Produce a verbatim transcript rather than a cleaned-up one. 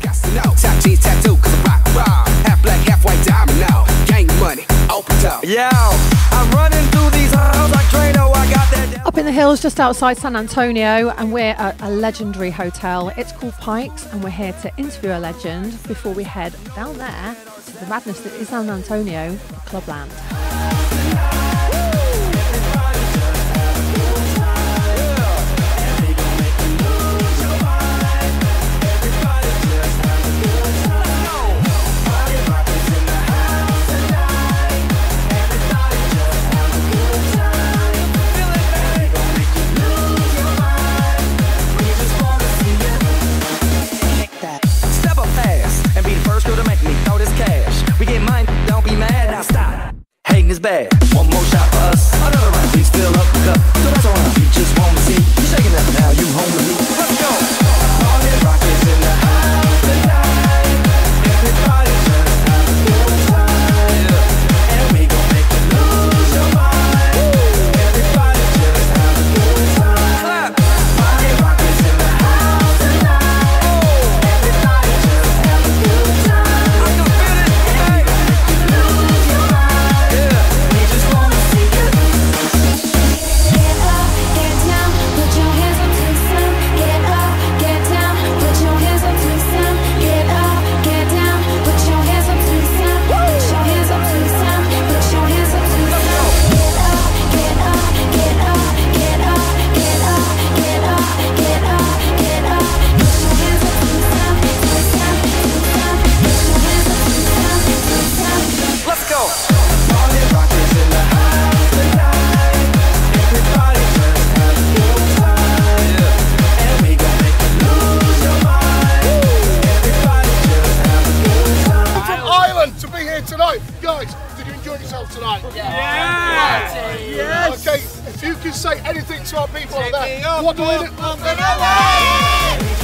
got to know. Top jeans tattoo, cause I rock raw. Half black, half white diamond now. Gang money, open up. Yeah, I'm running through these halls like Drano. I got that. Up in the hills just outside San Antonio, and we're at a legendary hotel. It's called Pikes, and we're here to interview a legend before we head down there to the madness that is San Antonio, the Clubland. Hating is bad. One more shot for us. Another round. We still up the cup. So that's all right. We just want to see you shaking up now. You home with me. Let's go. All the rockets in the house tonight. Everybody just have a good time. Yeah. And we gon' make you lose your mind. Woo. Everybody just have a good time. Clap. All the rockets in the house tonight. Oh. Everybody just have a good time. I can feel it. Hey. Lose your mind. Tonight, guys, did you enjoy yourselves tonight? Yeah. Yeah. Yes. Okay, if you can say anything to our people like that, what do we do?